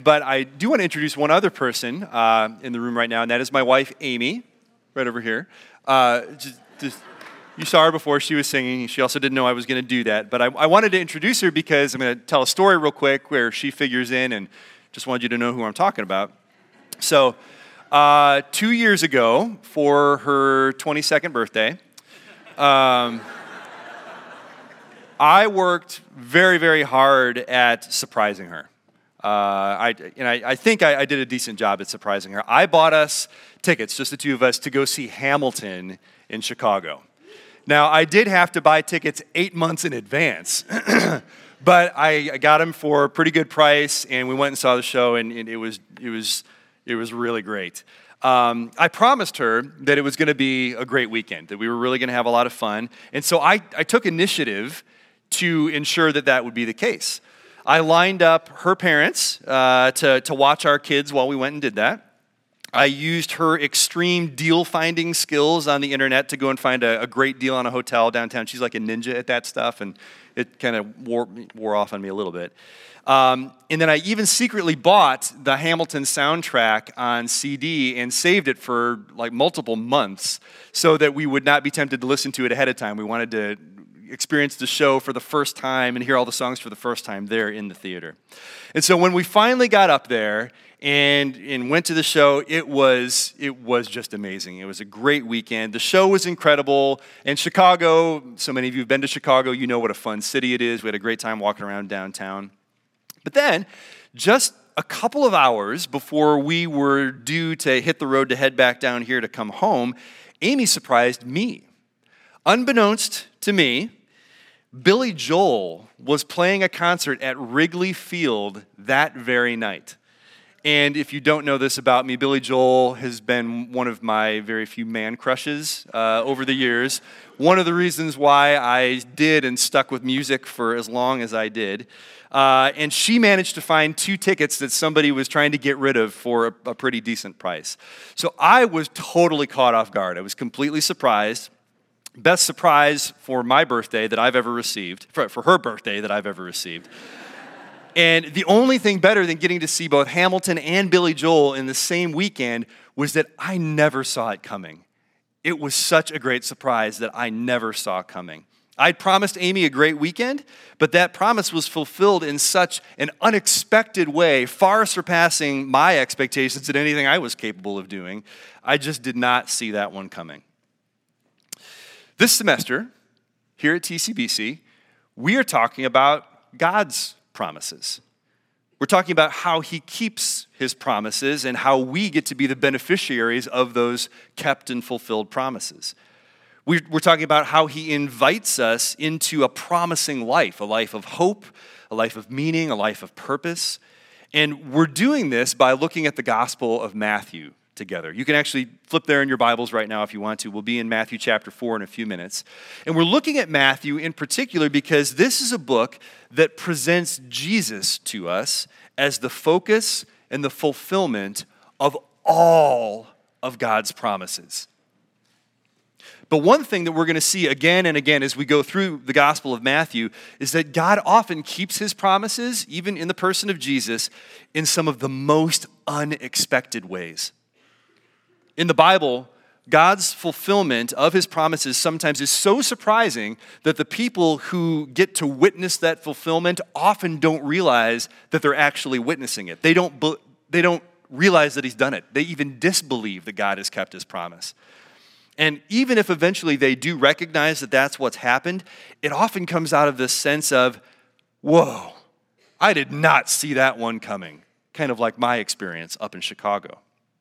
But I do want to introduce one other person in the room right now, and that is my wife, Amy, right over here. You saw her before she was singing. She also didn't know I was going to do that. But I wanted to introduce her because I'm going to tell a story real quick where she figures in, and just wanted you to know who I'm talking about. So 2 years ago, for her 22nd birthday, I worked very, very hard at surprising her. I think I did a decent job at surprising her. I bought us tickets, just the two of us, to go see Hamilton in Chicago. Now, I did have to buy tickets 8 months in advance, but I got them for a pretty good price, and we went and saw the show, and it was really great. I promised her that it was going to be a great weekend, that we were really going to have a lot of fun, and so I took initiative to ensure that that would be the case. I lined up her parents to watch our kids while we went and did that. I used her extreme deal-finding skills on the internet to go and find a great deal on a hotel downtown. She's like a ninja at that stuff, and it kind of wore off on me a little bit. And then I even secretly bought the Hamilton soundtrack on CD and saved it for like multiple months so that we would not be tempted to listen to it ahead of time. We wanted to experience the show for the first time and hear all the songs for the first time there in the theater. And so when we finally got up there and went to the show, it was just amazing. It was a great weekend. The show was incredible. And Chicago, so many of you have been to Chicago, you know what a fun city it is. We had a great time walking around downtown. But then, just a couple of hours before we were due to hit the road to head back down here to come home, Amy surprised me. Unbeknownst to me, Billy Joel was playing a concert at Wrigley Field that very night. And if you don't know this about me, Billy Joel has been one of my very few man crushes over the years. One of the reasons why I did and stuck with music for as long as I did. And she managed to find 2 tickets that somebody was trying to get rid of for a pretty decent price. So I was totally caught off guard. I was completely surprised. Best surprise for my birthday that I've ever received, for her birthday that I've ever received. And the only thing better than getting to see both Hamilton and Billy Joel in the same weekend was that I never saw it coming. It was such a great surprise that I never saw coming. I'd promised Amy a great weekend, but that promise was fulfilled in such an unexpected way, far surpassing my expectations and anything I was capable of doing. I just did not see that one coming. This semester, here at TCBC, we are talking about God's promises. We're talking about how He keeps His promises and how we get to be the beneficiaries of those kept and fulfilled promises. We're talking about how He invites us into a promising life, a life of hope, a life of meaning, a life of purpose. And we're doing this by looking at the Gospel of Matthew together. You can actually flip there in your Bibles right now if you want to. We'll be in Matthew chapter 4 in a few minutes. And we're looking at Matthew in particular because this is a book that presents Jesus to us as the focus and the fulfillment of all of God's promises. But one thing that we're going to see again and again as we go through the Gospel of Matthew is that God often keeps His promises, even in the person of Jesus, in some of the most unexpected ways. In the Bible, God's fulfillment of His promises sometimes is so surprising that the people who get to witness that fulfillment often don't realize that they're actually witnessing it. They don't realize that He's done it. They even disbelieve that God has kept His promise. And even if eventually they do recognize that that's what's happened, it often comes out of this sense of, whoa, I did not see that one coming. Kind of like my experience up in Chicago.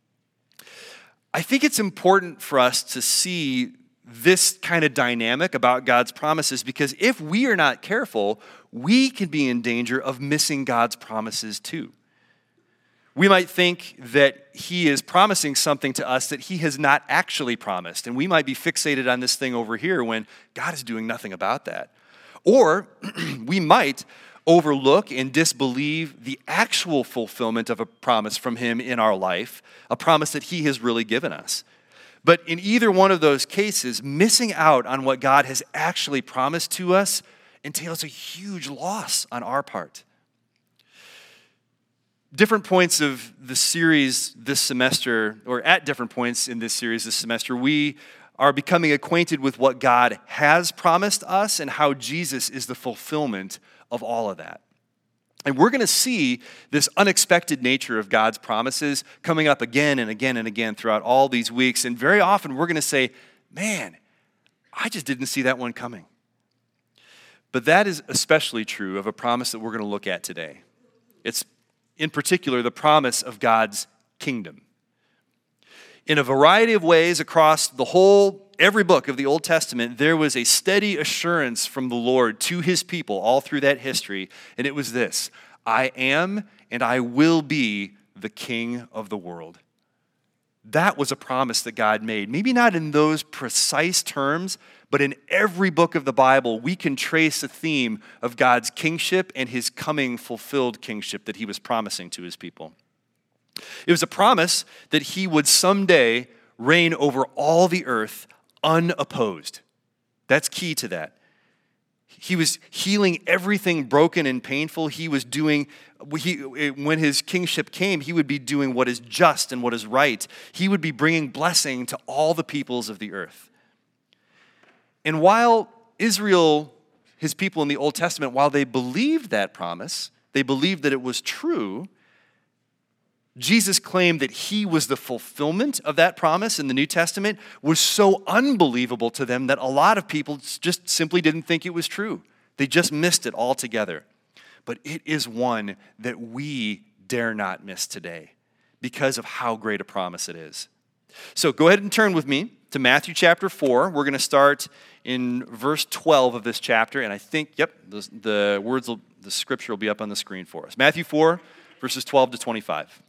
I think it's important for us to see this kind of dynamic about God's promises because if we are not careful, we can be in danger of missing God's promises too. We might think that He is promising something to us that He has not actually promised, and we might be fixated on this thing over here when God is doing nothing about that. Or we might overlook and disbelieve the actual fulfillment of a promise from Him in our life, a promise that He has really given us. But in either one of those cases, missing out on what God has actually promised to us entails a huge loss on our part. different points of the series this semester, or at different points in this series this semester, we are becoming acquainted with what God has promised us and how Jesus is the fulfillment of all of that. And we're going to see this unexpected nature of God's promises coming up again and again and again throughout all these weeks. And very often we're going to say, man, I just didn't see that one coming. But that is especially true of a promise that we're going to look at today. It's in particular the promise of God's kingdom. In a variety of ways across every book of the Old Testament, there was a steady assurance from the Lord to his people all through that history, and it was this: I am and I will be the king of the world. That was a promise that God made. Maybe not in those precise terms, but in every book of the Bible, we can trace a theme of God's kingship and his coming fulfilled kingship that he was promising to his people. It was a promise that he would someday reign over all the earth unopposed. That's key to that. He was healing everything broken and painful. He was doing, when his kingship came, he would be doing what is just and what is right. He would be bringing blessing to all the peoples of the earth. And while Israel, his people in the Old Testament, while they believed that promise, they believed that it was true, Jesus claimed that he was the fulfillment of that promise in the New Testament was so unbelievable to them that a lot of people just simply didn't think it was true. They just missed it altogether. But it is one that we dare not miss today because of how great a promise it is. So go ahead and turn with me to Matthew chapter 4. We're going to start in verse 12 of this chapter, and I think, the scripture will be up on the screen for us. Matthew 4, verses 12 to 25.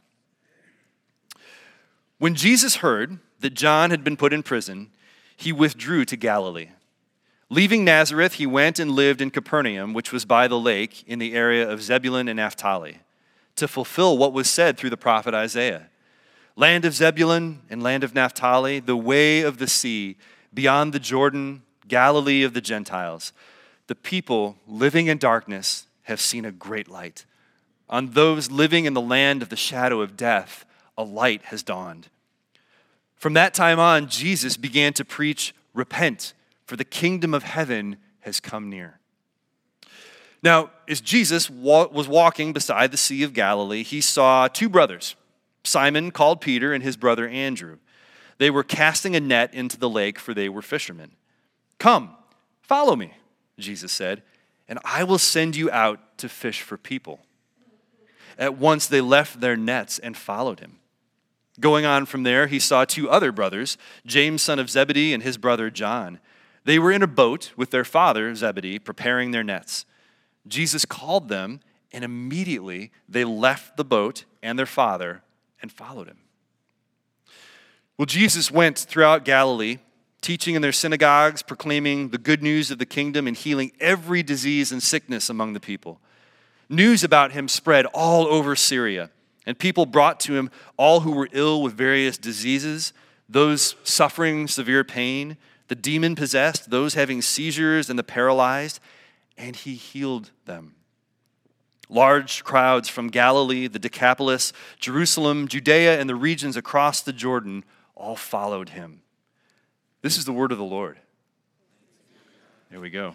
When Jesus heard that John had been put in prison, he withdrew to Galilee. Leaving Nazareth, he went and lived in Capernaum, which was by the lake in the area of Zebulun and Naphtali, to fulfill what was said through the prophet Isaiah. Land of Zebulun and land of Naphtali, the way of the sea, beyond the Jordan, Galilee of the Gentiles. The people living in darkness have seen a great light. On those living in the land of the shadow of death, a light has dawned. From that time on, Jesus began to preach, "Repent, for the kingdom of heaven has come near." Now, as Jesus was walking beside the Sea of Galilee, he saw two brothers, Simon called Peter and his brother Andrew. They were casting a net into the lake, for they were fishermen. "Come, follow me," Jesus said, "and I will send you out to fish for people." At once they left their nets and followed him. Going on from there, he saw two other brothers, James son of Zebedee and his brother John. They were in a boat with their father Zebedee, preparing their nets. Jesus called them, and immediately they left the boat and their father and followed him. Well, Jesus went throughout Galilee, teaching in their synagogues, proclaiming the good news of the kingdom, and healing every disease and sickness among the people. News about him spread all over Syria, and people brought to him all who were ill with various diseases, those suffering severe pain, the demon-possessed, those having seizures, and the paralyzed, and he healed them. Large crowds from Galilee, the Decapolis, Jerusalem, Judea, and the regions across the Jordan all followed him. This is the word of the Lord. There we go.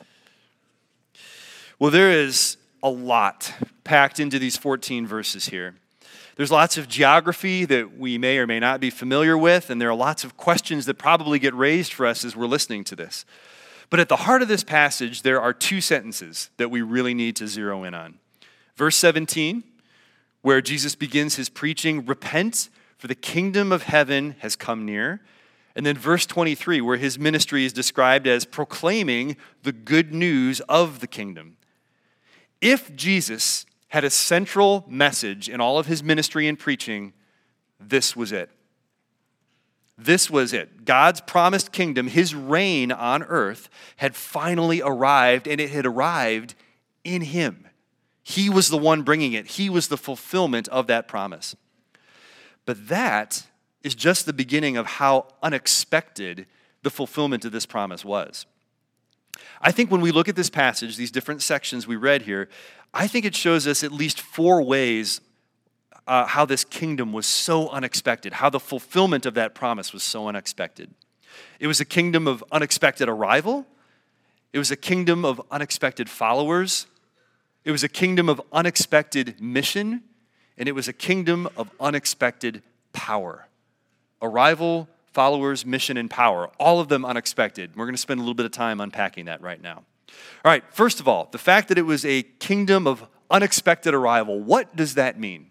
Well, there is a lot packed into these 14 verses here. There's lots of geography that we may or may not be familiar with, and there are lots of questions that probably get raised for us as we're listening to this. But at the heart of this passage, there are two sentences that we really need to zero in on. Verse 17, where Jesus begins his preaching, "Repent, for the kingdom of heaven has come near." And then verse 23, where his ministry is described as proclaiming the good news of the kingdom. If Jesus had a central message in all of his ministry and preaching, this was it. This was it. God's promised kingdom, his reign on earth, had finally arrived, and it had arrived in him. He was the one bringing it. He was the fulfillment of that promise. But that is just the beginning of how unexpected the fulfillment of this promise was. I think when we look at this passage, these different sections we read here, I think it shows us at least four ways how this kingdom was so unexpected, how the fulfillment of that promise was so unexpected. It was a kingdom of unexpected arrival. It was a kingdom of unexpected followers. It was a kingdom of unexpected mission. And it was a kingdom of unexpected power. Arrival, followers, mission, and power. All of them unexpected. We're going to spend a little bit of time unpacking that right now. All right, first of all, the fact that it was a kingdom of unexpected arrival, what does that mean?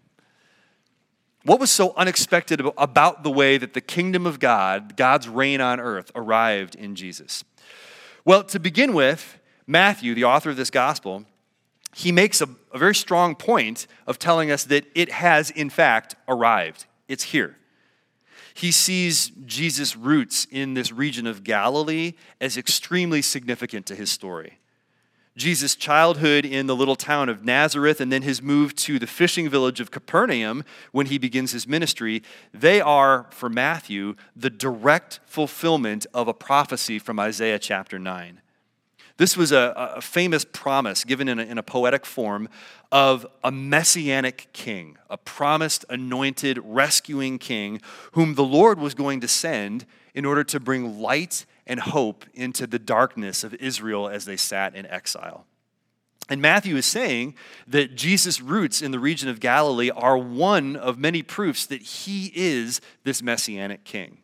What was so unexpected about the way that the kingdom of God, God's reign on earth, arrived in Jesus? Well, to begin with, Matthew, the author of this gospel, he makes a very strong point of telling us that it has, in fact, arrived. It's here. He sees Jesus' roots in this region of Galilee as extremely significant to his story. Jesus' childhood in the little town of Nazareth and then his move to the fishing village of Capernaum when he begins his ministry, they are, for Matthew, the direct fulfillment of a prophecy from Isaiah chapter 9. This was a famous promise given in a poetic form of a messianic king, a promised, anointed, rescuing king whom the Lord was going to send in order to bring light and hope into the darkness of Israel as they sat in exile. And Matthew is saying that Jesus' roots in the region of Galilee are one of many proofs that he is this messianic king.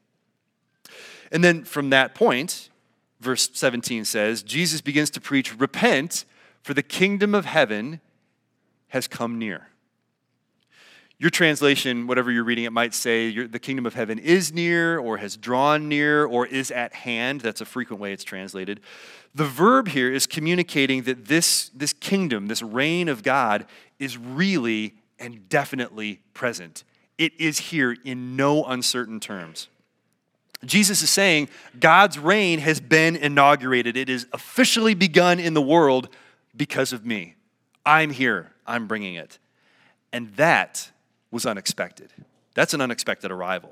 And then from that point, verse 17 says, Jesus begins to preach, "Repent, for the kingdom of heaven has come near." Your translation, whatever you're reading, it might say the kingdom of heaven is near or has drawn near or is at hand. That's a frequent way it's translated. The verb here is communicating that this kingdom, this reign of God, is really and definitely present. It is here in no uncertain terms. Jesus is saying God's reign has been inaugurated. It is officially begun in the world because of me. I'm here. I'm bringing it. And that was unexpected. That's an unexpected arrival.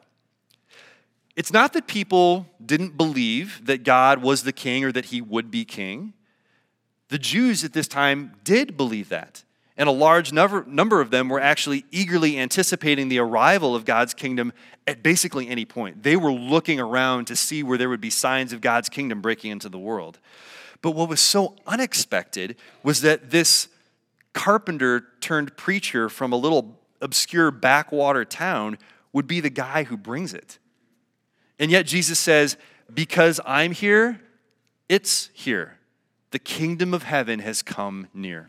It's not that people didn't believe that God was the king or that he would be king. The Jews at this time did believe that. And a large number of them were actually eagerly anticipating the arrival of God's kingdom at basically any point. They were looking around to see where there would be signs of God's kingdom breaking into the world. But what was so unexpected was that this carpenter turned preacher from a little obscure backwater town would be the guy who brings it. And yet Jesus says, because I'm here, it's here. The kingdom of heaven has come near.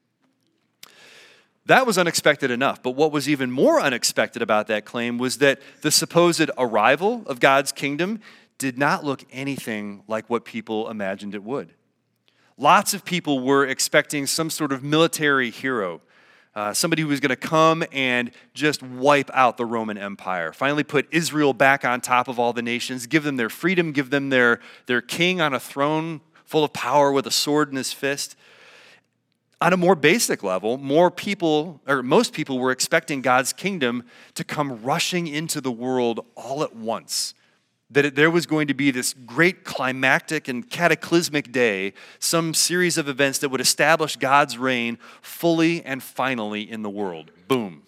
That was unexpected enough, but what was even more unexpected about that claim was that the supposed arrival of God's kingdom did not look anything like what people imagined it would. Lots of people were expecting some sort of military hero, somebody who was going to come and just wipe out the Roman Empire, finally put Israel back on top of all the nations, give them their freedom, give them their king on a throne full of power with a sword in his fist. On a more basic level, most people were expecting God's kingdom to come rushing into the world all at once. That there was going to be this great climactic and cataclysmic day, some series of events that would establish God's reign fully and finally in the world. Boom.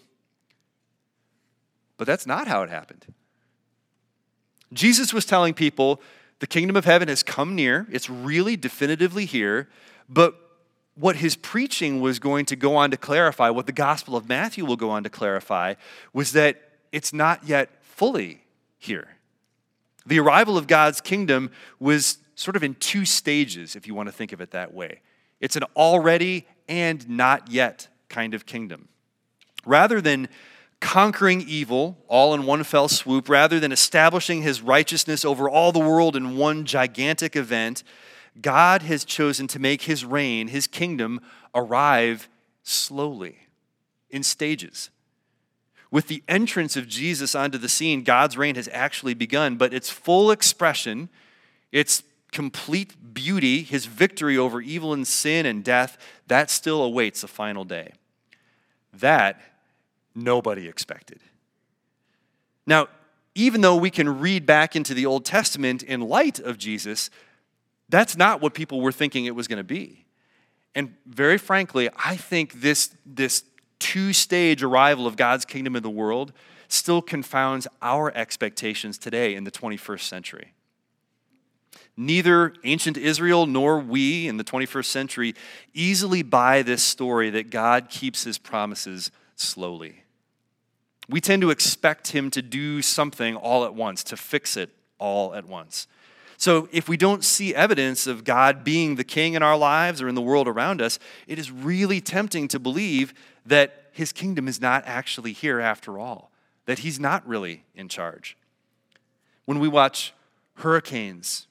But that's not how it happened. Jesus was telling people the kingdom of heaven has come near. It's really definitively here. But what his preaching was going to go on to clarify, what the Gospel of Matthew will go on to clarify, was that it's not yet fully here. The arrival of God's kingdom was sort of in two stages, if you want to think of it that way. It's an already and not yet kind of kingdom. Rather than conquering evil all in one fell swoop, rather than establishing his righteousness over all the world in one gigantic event, God has chosen to make his reign, his kingdom, arrive slowly, in stages. With the entrance of Jesus onto the scene, God's reign has actually begun, but its full expression, its complete beauty, his victory over evil and sin and death, that still awaits the final day. That nobody expected. Now, even though we can read back into the Old Testament in light of Jesus, that's not what people were thinking it was going to be. And very frankly, I think this two-stage arrival of God's kingdom in the world still confounds our expectations today in the 21st century. Neither ancient Israel nor we in the 21st century easily buy this story that God keeps his promises slowly. We tend to expect him to do something all at once, to fix it all at once. So if we don't see evidence of God being the king in our lives or in the world around us, it is really tempting to believe that his kingdom is not actually here after all, that he's not really in charge. When we watch hurricanes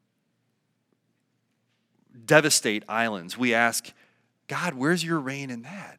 devastate islands, we ask, God, where's your reign in that?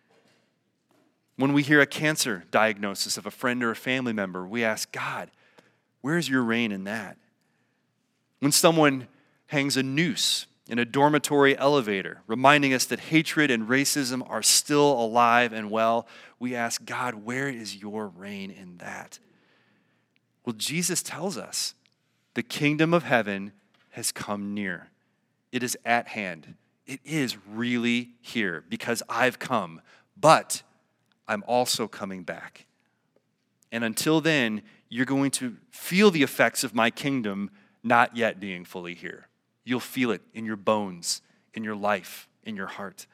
When we hear a cancer diagnosis of a friend or a family member, we ask, God, where's your reign in that? When someone hangs a noose in a dormitory elevator, reminding us that hatred and racism are still alive and well, we ask, God, where is your reign in that? Well, Jesus tells us the kingdom of heaven has come near. It is at hand. It is really here because I've come, but I'm also coming back. And until then, you're going to feel the effects of my kingdom not yet being fully here. You'll feel it in your bones, in your life, in your heart.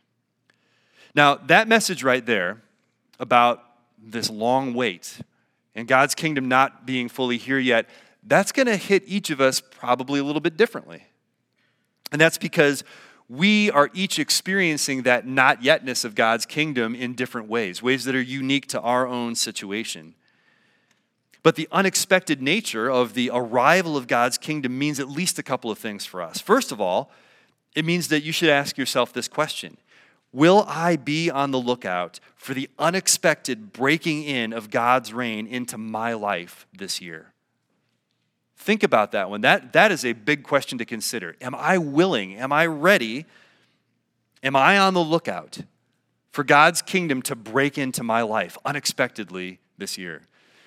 Now, that message right there about this long wait and God's kingdom not being fully here yet, that's going to hit each of us probably a little bit differently. And that's because we are each experiencing that not yetness of God's kingdom in different ways that are unique to our own situation. But the unexpected nature of the arrival of God's kingdom means at least a couple of things for us. First of all, it means that you should ask yourself this question: will I be on the lookout for the unexpected breaking in of God's reign into my life this year? Think about that one. That is a big question to consider. Am I willing? Am I ready? Am I on the lookout for God's kingdom to break into my life unexpectedly this year?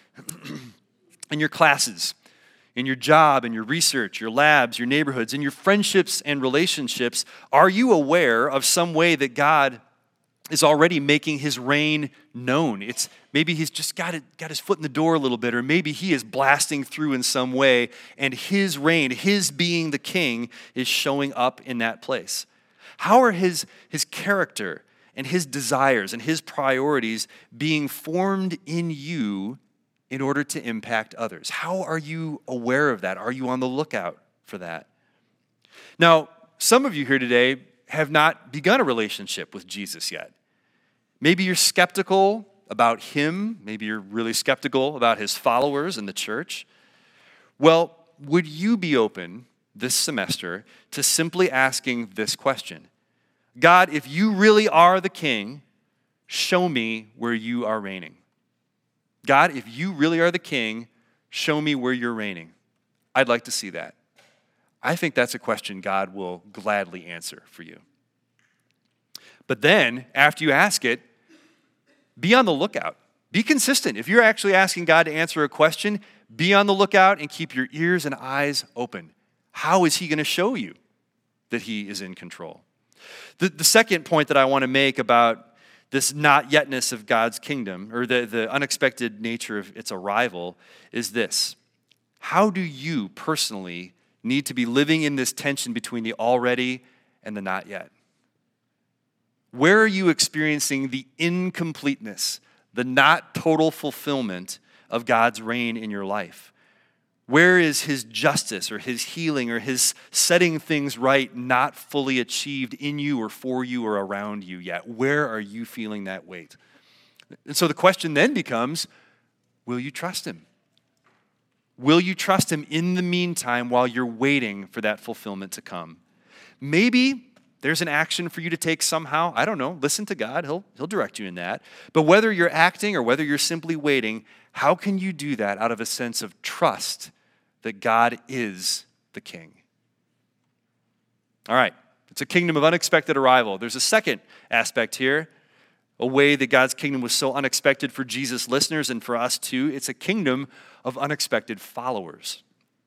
In your classes, in your job, in your research, your labs, your neighborhoods, in your friendships and relationships, are you aware of some way that God is already making his reign known? Maybe he's just got his foot in the door a little bit, or maybe he is blasting through in some way, and his reign, his being the king, is showing up in that place. How are his character and his desires and his priorities being formed in you in order to impact others? How are you aware of that? Are you on the lookout for that? Now, some of you here today have not begun a relationship with Jesus yet. Maybe you're skeptical about him. Maybe you're really skeptical about his followers in the church. Well, would you be open this semester to simply asking this question? God, if you really are the king, show me where you are reigning. God, if you really are the king, show me where you're reigning. I'd like to see that. I think that's a question God will gladly answer for you. But then, after you ask it, be on the lookout. Be consistent. If you're actually asking God to answer a question, be on the lookout and keep your ears and eyes open. How is he going to show you that he is in control? The second point that I want to make about this not yetness of God's kingdom, or the unexpected nature of its arrival, is this: how do you personally need to be living in this tension between the already and the not yet? Where are you experiencing the incompleteness, the not total fulfillment of God's reign in your life? Where is his justice or his healing or his setting things right not fully achieved in you or for you or around you yet? Where are you feeling that weight? And so the question then becomes, will you trust him? Will you trust him in the meantime while you're waiting for that fulfillment to come? Maybe there's an action for you to take somehow. I don't know. Listen to God. He'll direct you in that. But whether you're acting or whether you're simply waiting, how can you do that out of a sense of trust that God is the king? All right. It's a kingdom of unexpected arrival. There's a second aspect here, a way that God's kingdom was so unexpected for Jesus' listeners and for us too. It's a kingdom of unexpected followers.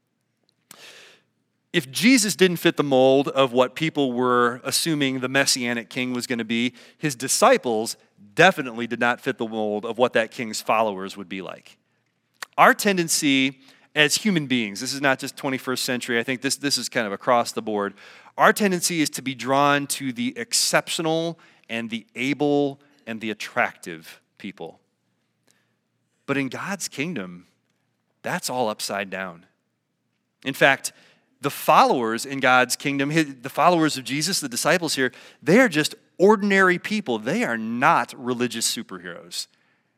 If Jesus didn't fit the mold of what people were assuming the Messianic king was going to be, his disciples definitely did not fit the mold of what that king's followers would be like. Our tendency as human beings, this is not just 21st century, I think this is kind of across the board. Our tendency is to be drawn to the exceptional and the able and the attractive people. But in God's kingdom, that's all upside down. In fact, the followers in God's kingdom, the followers of Jesus, the disciples here, they are just ordinary people. They are not religious superheroes.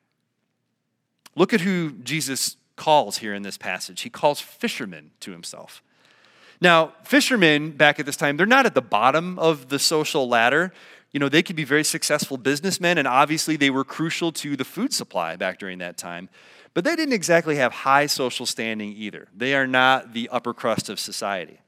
Look at who Jesus calls here in this passage. He calls fishermen to himself. Now, fishermen back at this time, they're not at the bottom of the social ladder. You know, they could be very successful businessmen, and obviously they were crucial to the food supply back during that time. But they didn't exactly have high social standing either. They are not the upper crust of society.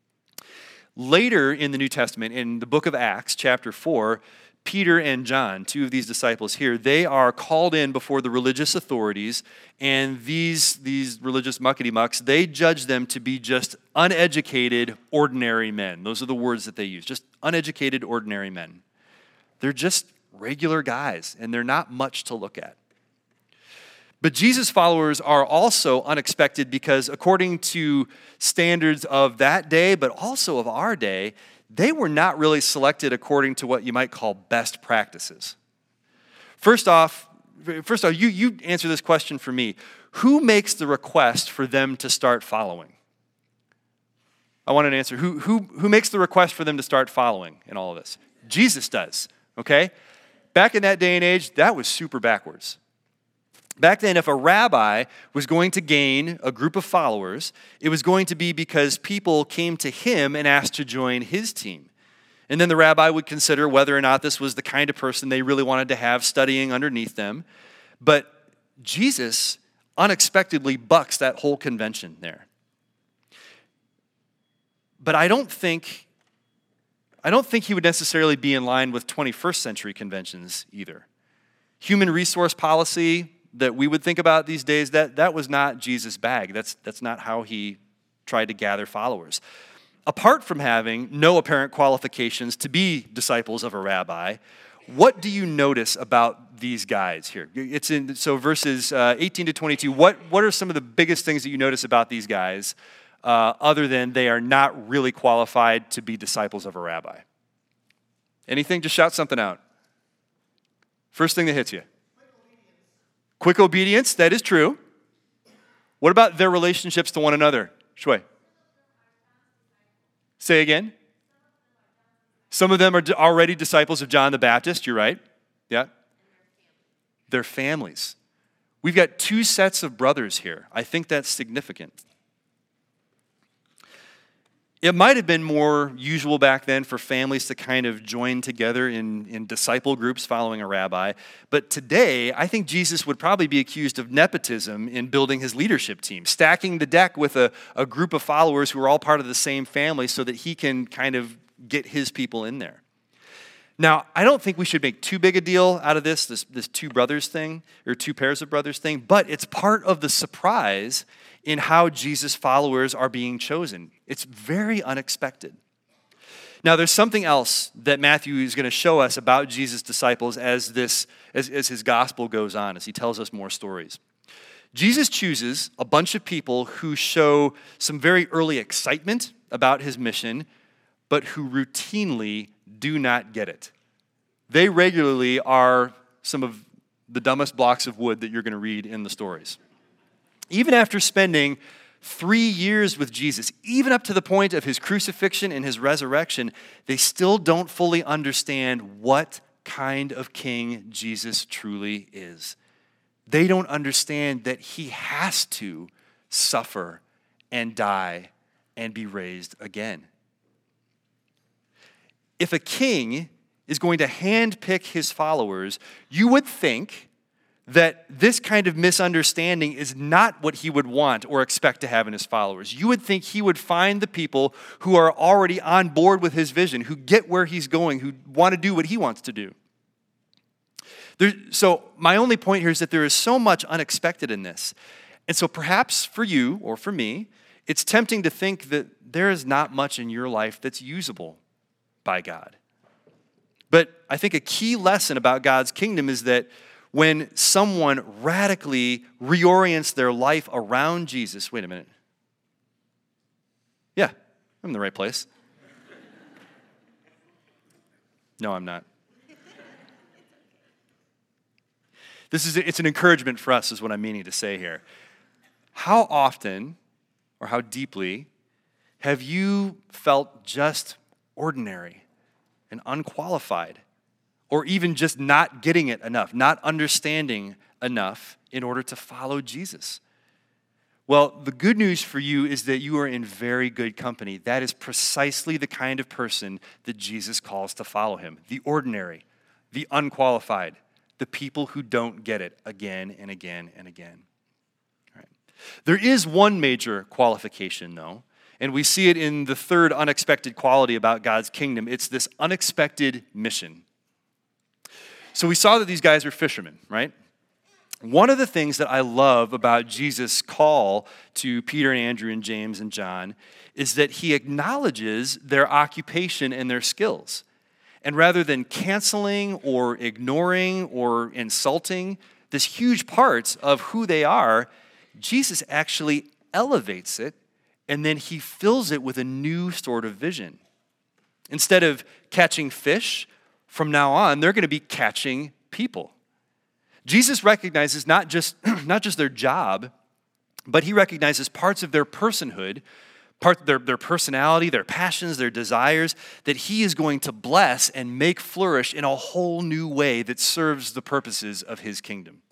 Later in the New Testament, in the book of Acts, chapter 4, Peter and John, two of these disciples here, they are called in before the religious authorities, and these religious muckety-mucks, they judge them to be just uneducated, ordinary men. Those are the words that they use, just uneducated, ordinary men. They're just regular guys, and they're not much to look at. But Jesus' followers are also unexpected because according to standards of that day, but also of our day, they were not really selected according to what you might call best practices. First off, you answer this question for me. Who makes the request for them to start following? I want an answer. Who makes the request for them to start following in all of this? Jesus does, okay? Back in that day and age, that was super backwards. Back then, if a rabbi was going to gain a group of followers, it was going to be because people came to him and asked to join his team. And then the rabbi would consider whether or not this was the kind of person they really wanted to have studying underneath them. But Jesus unexpectedly bucks that whole convention there. But I don't think he would necessarily be in line with 21st century conventions either. Human resource policy that we would think about these days, that was not Jesus' bag. That's not how he tried to gather followers. Apart from having no apparent qualifications to be disciples of a rabbi, what do you notice about these guys here? So verses 18 to 22, what are some of the biggest things that you notice about these guys other than they are not really qualified to be disciples of a rabbi? Anything? Just shout something out. First thing that hits you. Quick obedience, that is true. What about their relationships to one another? Shui. Say again. Some of them are already disciples of John the Baptist, you're right. Yeah. Their families. We've got two sets of brothers here. I think that's significant. It might have been more usual back then for families to kind of join together in disciple groups following a rabbi. But today, I think Jesus would probably be accused of nepotism in building his leadership team, stacking the deck with a group of followers who are all part of the same family so that he can kind of get his people in there. Now, I don't think we should make too big a deal out of this two brothers thing, or two pairs of brothers thing, but it's part of the surprise in how Jesus' followers are being chosen. It's very unexpected. Now, there's something else that Matthew is going to show us about Jesus' disciples as his gospel goes on, as he tells us more stories. Jesus chooses a bunch of people who show some very early excitement about his mission, but who routinely do not get it. They regularly are some of the dumbest blocks of wood that you're going to read in the stories. Even after spending 3 years with Jesus, even up to the point of his crucifixion and his resurrection, they still don't fully understand what kind of king Jesus truly is. They don't understand that he has to suffer and die and be raised again. If a king is going to handpick his followers, you would think that this kind of misunderstanding is not what he would want or expect to have in his followers. You would think he would find the people who are already on board with his vision, who get where he's going, who want to do what he wants to do. So my only point here is that there is so much unexpected in this. And so perhaps for you or for me, it's tempting to think that there is not much in your life that's usable by God. But I think a key lesson about God's kingdom is that when someone radically reorients their life around Jesus, wait a minute. Yeah, I'm in the right place. No, I'm not. It's an encouragement for us, is what I'm meaning to say here. How often or how deeply have you felt just ordinary and unqualified, or even just not getting it enough, not understanding enough in order to follow Jesus? Well, the good news for you is that you are in very good company. That is precisely the kind of person that Jesus calls to follow him. The ordinary, the unqualified, the people who don't get it again and again and again. All right. There is one major qualification, though, and we see it in the third unexpected quality about God's kingdom. It's this unexpected mission. So we saw that these guys are fishermen, right? One of the things that I love about Jesus' call to Peter and Andrew and James and John is that he acknowledges their occupation and their skills. And rather than canceling or ignoring or insulting this huge part of who they are, Jesus actually elevates it, and then he fills it with a new sort of vision. Instead of catching fish, from now on, they're going to be catching people. Jesus recognizes not just their job, but he recognizes parts of their personhood, their personality, their passions, their desires, that he is going to bless and make flourish in a whole new way that serves the purposes of his kingdom.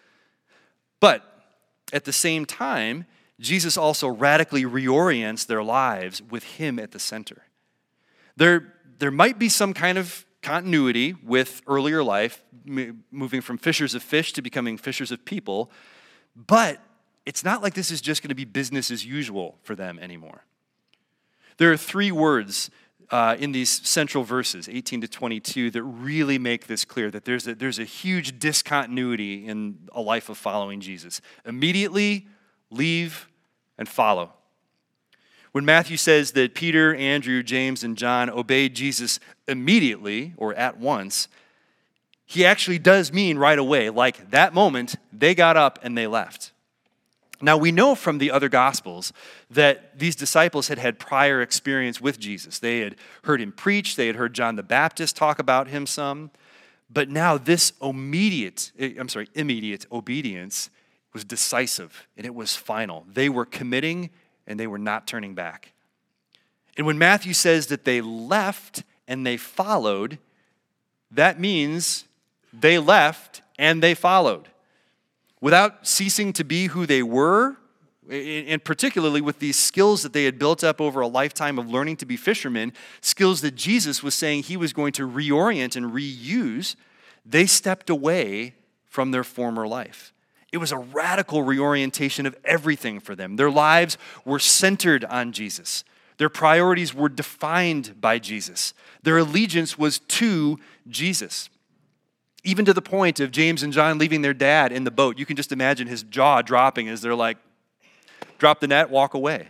But at the same time, Jesus also radically reorients their lives with him at the center. There might be some kind of continuity with earlier life, moving from fishers of fish to becoming fishers of people, but it's not like this is just going to be business as usual for them anymore. There are three words in these central verses, 18 to 22, that really make this clear, that there's a huge discontinuity in a life of following Jesus. Immediately, leave, and follow. When Matthew says that Peter, Andrew, James, and John obeyed Jesus immediately or at once, he actually does mean right away, like that moment, they got up and they left. Now, we know from the other Gospels that these disciples had had prior experience with Jesus. They had heard him preach, they had heard John the Baptist talk about him some, but now this immediate obedience was decisive, and it was final. They were committing, and they were not turning back. And when Matthew says that they left and they followed, that means they left and they followed. Without ceasing to be who they were, and particularly with these skills that they had built up over a lifetime of learning to be fishermen, skills that Jesus was saying he was going to reorient and reuse, they stepped away from their former life. It was a radical reorientation of everything for them. Their lives were centered on Jesus. Their priorities were defined by Jesus. Their allegiance was to Jesus. Even to the point of James and John leaving their dad in the boat. You can just imagine his jaw dropping as they're like, drop the net, walk away.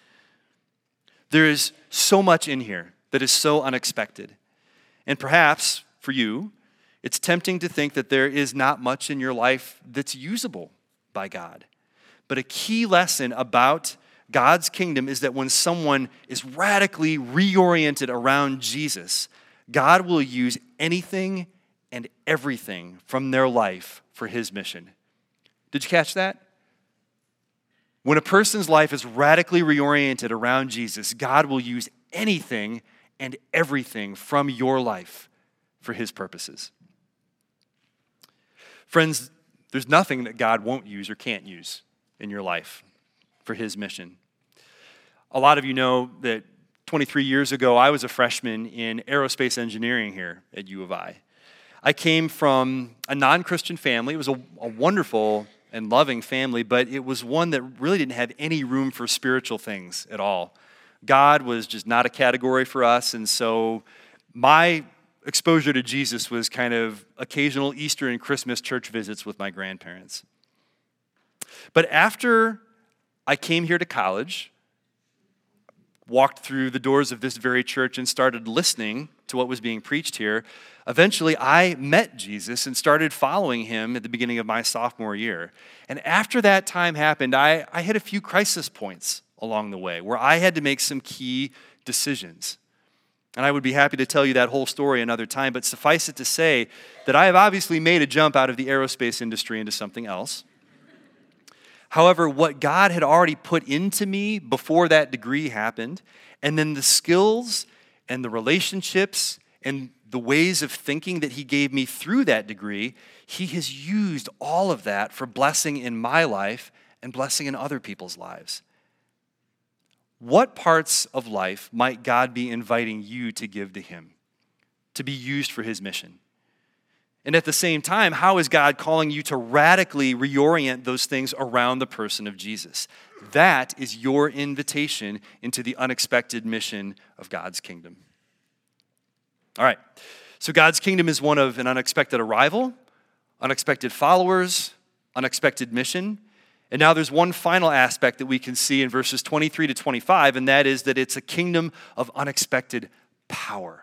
There is so much in here that is so unexpected. And perhaps for you, it's tempting to think that there is not much in your life that's usable by God. But a key lesson about God's kingdom is that when someone is radically reoriented around Jesus, God will use anything and everything from their life for his mission. Did you catch that? When a person's life is radically reoriented around Jesus, God will use anything and everything from your life for his purposes. Friends, there's nothing that God won't use or can't use in your life for his mission. A lot of you know that 23 years ago, I was a freshman in aerospace engineering here at U of I. I came from a non-Christian family. It was a wonderful and loving family, but it was one that really didn't have any room for spiritual things at all. God was just not a category for us, and so my exposure to Jesus was kind of occasional Easter and Christmas church visits with my grandparents. But after I came here to college, walked through the doors of this very church and started listening to what was being preached here, eventually I met Jesus and started following him at the beginning of my sophomore year. And after that time happened, I hit a few crisis points along the way where I had to make some key decisions. And I would be happy to tell you that whole story another time, but suffice it to say that I have obviously made a jump out of the aerospace industry into something else. However, what God had already put into me before that degree happened, and then the skills and the relationships and the ways of thinking that he gave me through that degree, he has used all of that for blessing in my life and blessing in other people's lives. What parts of life might God be inviting you to give to him, to be used for his mission? And at the same time, how is God calling you to radically reorient those things around the person of Jesus? That is your invitation into the unexpected mission of God's kingdom. All right, so God's kingdom is one of an unexpected arrival, unexpected followers, unexpected mission. And now there's one final aspect that we can see in verses 23 to 25, and that is that it's a kingdom of unexpected power.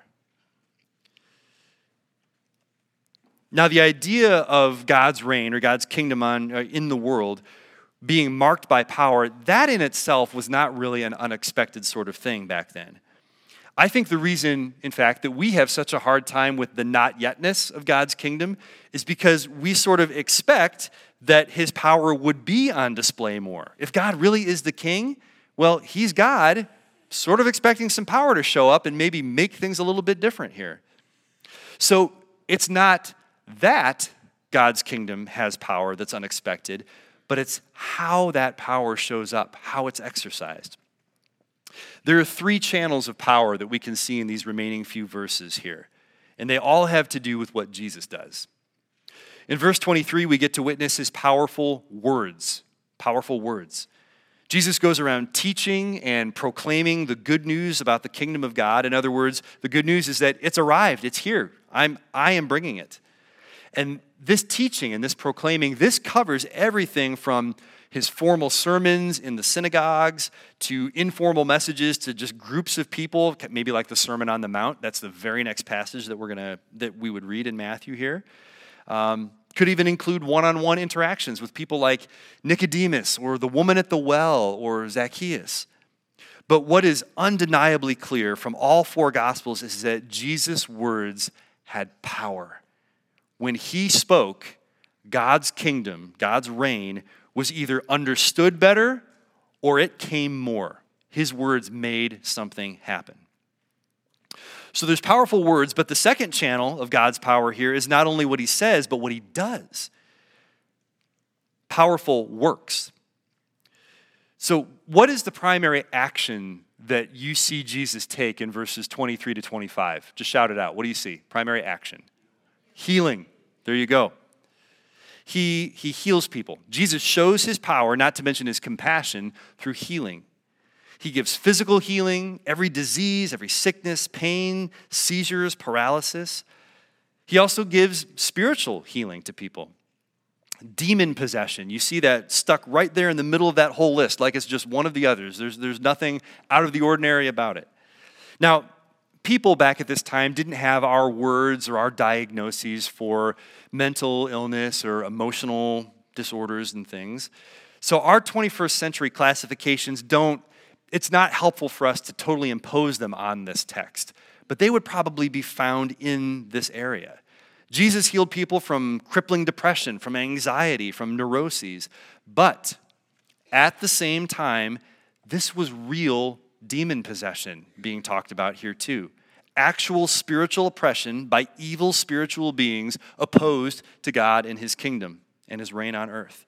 Now, the idea of God's reign or God's kingdom in the world being marked by power, that in itself was not really an unexpected sort of thing back then. I think the reason, in fact, that we have such a hard time with the not yetness of God's kingdom is because we sort of expect that his power would be on display more. If God really is the king, well, he's God, sort of expecting some power to show up and maybe make things a little bit different here. So it's not that God's kingdom has power that's unexpected, but it's how that power shows up, how it's exercised. There are three channels of power that we can see in these remaining few verses here, and they all have to do with what Jesus does. In verse 23, we get to witness his powerful words. Powerful words. Jesus goes around teaching and proclaiming the good news about the kingdom of God. In other words, the good news is that it's arrived, it's here. I am bringing it. And this teaching and this proclaiming, this covers everything from his formal sermons in the synagogues to informal messages to just groups of people, maybe like the Sermon on the Mount. That's the very next passage that we would read in Matthew here. Could even include one-on-one interactions with people like Nicodemus or the woman at the well or Zacchaeus. But what is undeniably clear from all four Gospels is that Jesus' words had power. When he spoke, God's kingdom, God's reign, was either understood better or it came more. His words made something happen. So there's powerful words, but the second channel of God's power here is not only what he says, but what he does. Powerful works. So what is the primary action that you see Jesus take in verses 23 to 25? Just shout it out. What do you see? Primary action. Healing. There you go. He heals people. Jesus shows his power, not to mention his compassion, through healing. He gives physical healing, every disease, every sickness, pain, seizures, paralysis. He also gives spiritual healing to people. Demon possession. You see that stuck right there in the middle of that whole list, like it's just one of the others. There's nothing out of the ordinary about it. Now, people back at this time didn't have our words or our diagnoses for mental illness or emotional disorders and things. So our 21st century classifications it's not helpful for us to totally impose them on this text, but they would probably be found in this area. Jesus healed people from crippling depression, from anxiety, from neuroses, but at the same time, this was real demon possession being talked about here too. Actual spiritual oppression by evil spiritual beings opposed to God and his kingdom and his reign on earth.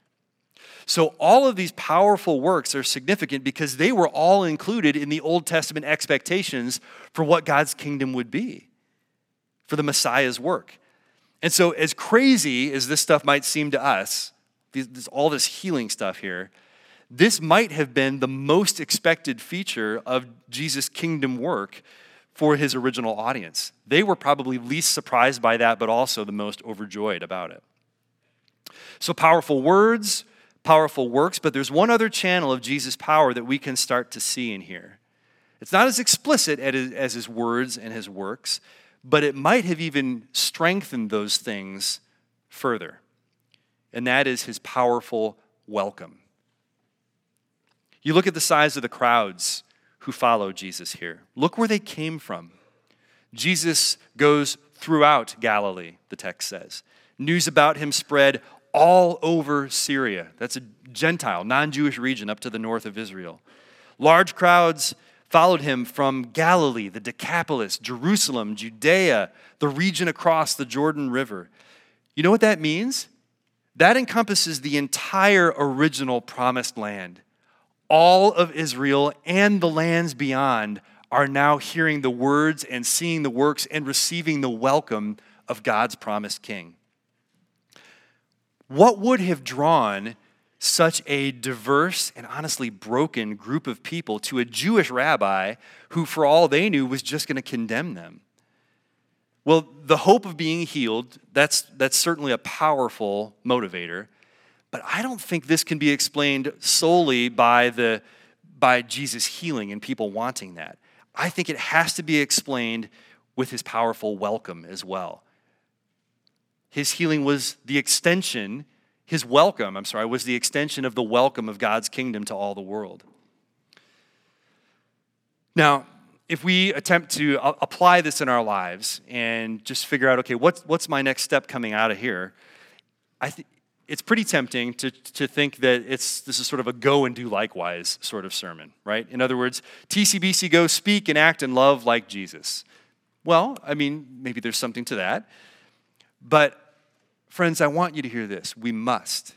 So all of these powerful works are significant because they were all included in the Old Testament expectations for what God's kingdom would be, for the Messiah's work. And so as crazy as this stuff might seem to us, all this healing stuff here, this might have been the most expected feature of Jesus' kingdom work for his original audience. They were probably least surprised by that, but also the most overjoyed about it. So powerful words, powerful works, but there's one other channel of Jesus' power that we can start to see in here. It's not as explicit as his words and his works, but it might have even strengthened those things further. And that is his powerful welcome. You look at the size of the crowds who follow Jesus here. Look where they came from. Jesus goes throughout Galilee, the text says. News about him spread all over Syria. That's a Gentile, non-Jewish region up to the north of Israel. Large crowds followed him from Galilee, the Decapolis, Jerusalem, Judea, the region across the Jordan River. You know what that means? That encompasses the entire original promised land. All of Israel and the lands beyond are now hearing the words and seeing the works and receiving the welcome of God's promised king. What would have drawn such a diverse and honestly broken group of people to a Jewish rabbi who, for all they knew, was just going to condemn them? Well, the hope of being healed, that's certainly a powerful motivator, but I don't think this can be explained solely by Jesus healing and people wanting that. I think it has to be explained with his powerful welcome as well. His healing was the extension, was the extension of the welcome of God's kingdom to all the world. Now, if we attempt to apply this in our lives and just figure out, okay, what's my next step coming out of here? It's pretty tempting to think that this is sort of a go and do likewise sort of sermon, right? In other words, TCBC, go speak and act and love like Jesus. Well, I mean, maybe there's something to that. But friends, I want you to hear this. We must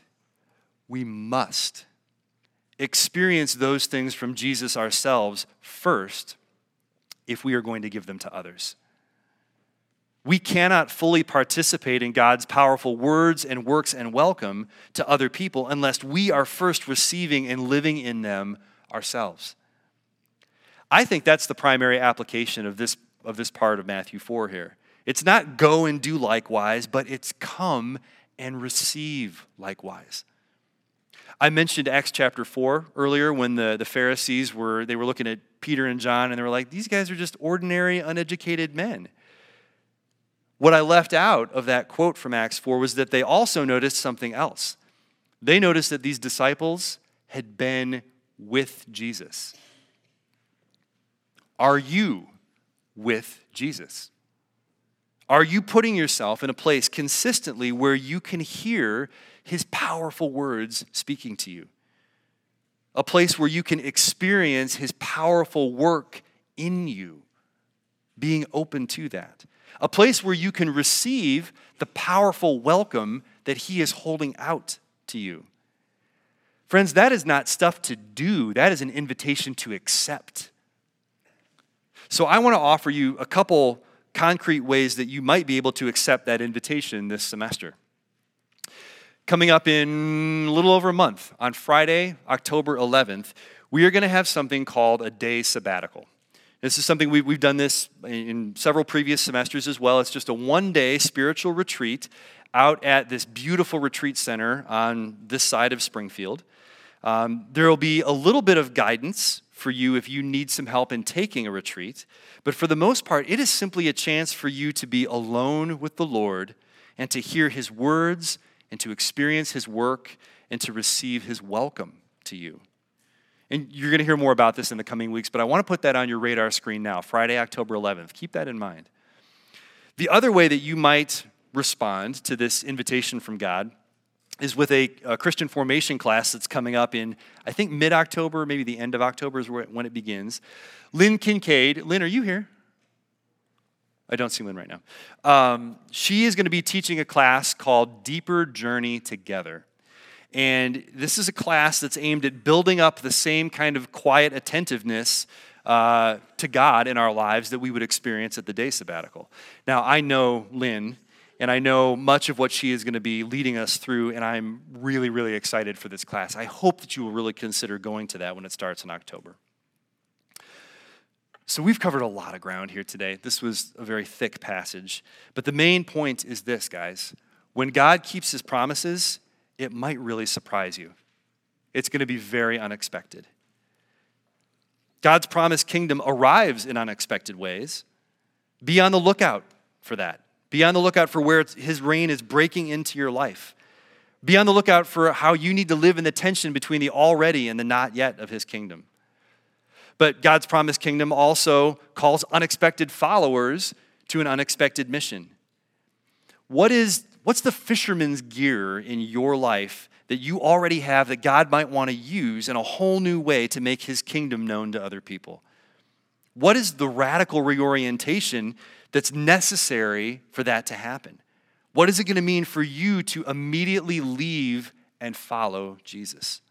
experience those things from Jesus ourselves first if we are going to give them to others. We cannot fully participate in God's powerful words and works and welcome to other people unless we are first receiving and living in them ourselves. I think that's the primary application of this part of Matthew 4 here. It's not go and do likewise, but it's come and receive likewise. I mentioned Acts chapter 4 earlier when the Pharisees were looking at Peter and John and they were like, these guys are just ordinary, uneducated men. What I left out of that quote from Acts 4 was that they also noticed something else. They noticed that these disciples had been with Jesus. Are you with Jesus? Are you putting yourself in a place consistently where you can hear his powerful words speaking to you? A place where you can experience his powerful work in you, being open to that. A place where you can receive the powerful welcome that he is holding out to you. Friends, that is not stuff to do. That is an invitation to accept. So I want to offer you a couple concrete ways that you might be able to accept that invitation this semester. Coming up in a little over a month, on Friday, October 11th, we are going to have something called a day sabbatical. This is something we've done this in several previous semesters as well. It's just a one-day spiritual retreat out at this beautiful retreat center on this side of Springfield. There will be a little bit of guidance for you if you need some help in taking a retreat. But for the most part, it is simply a chance for you to be alone with the Lord and to hear his words and to experience his work and to receive his welcome to you. And you're going to hear more about this in the coming weeks, but I want to put that on your radar screen now, Friday, October 11th. Keep that in mind. The other way that you might respond to this invitation from God is with a Christian formation class that's coming up in, I think, mid-October, maybe the end of October is when it begins. Lynn Kincaid. Lynn, are you here? I don't see Lynn right now. She is going to be teaching a class called Deeper Journey Together. And this is a class that's aimed at building up the same kind of quiet attentiveness to God in our lives that we would experience at the day sabbatical. Now, I know Lynn, and I know much of what she is going to be leading us through, and I'm really, really excited for this class. I hope that you will really consider going to that when it starts in October. So we've covered a lot of ground here today. This was a very thick passage. But the main point is this, guys. When God keeps his promises, it might really surprise you. It's going to be very unexpected. God's promised kingdom arrives in unexpected ways. Be on the lookout for that. Be on the lookout for where his reign is breaking into your life. Be on the lookout for how you need to live in the tension between the already and the not yet of his kingdom. But God's promised kingdom also calls unexpected followers to an unexpected mission. What's the fisherman's gear in your life that you already have that God might want to use in a whole new way to make his kingdom known to other people? What is the radical reorientation that's necessary for that to happen? What is it going to mean for you to immediately leave and follow Jesus?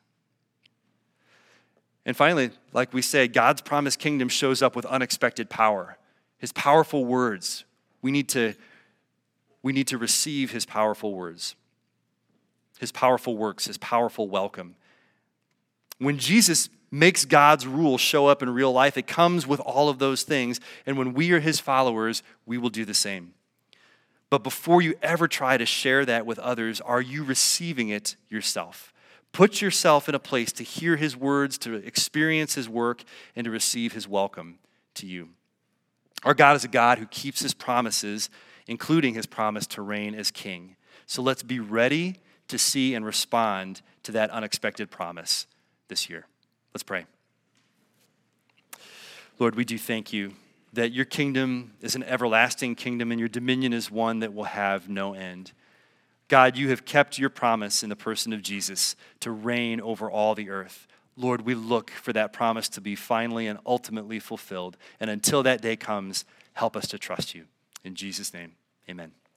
And finally, like we said, God's promised kingdom shows up with unexpected power. His powerful words. We need to receive his powerful words, his powerful works, his powerful welcome. When Jesus makes God's rule show up in real life, it comes with all of those things. And when we are his followers, we will do the same. But before you ever try to share that with others, are you receiving it yourself? Put yourself in a place to hear his words, to experience his work, and to receive his welcome to you. Our God is a God who keeps his promises, including his promise to reign as king. So let's be ready to see and respond to that unexpected promise this year. Let's pray. Lord, we do thank you that your kingdom is an everlasting kingdom and your dominion is one that will have no end. God, you have kept your promise in the person of Jesus to reign over all the earth. Lord, we look for that promise to be finally and ultimately fulfilled. And until that day comes, help us to trust you. In Jesus' name, amen.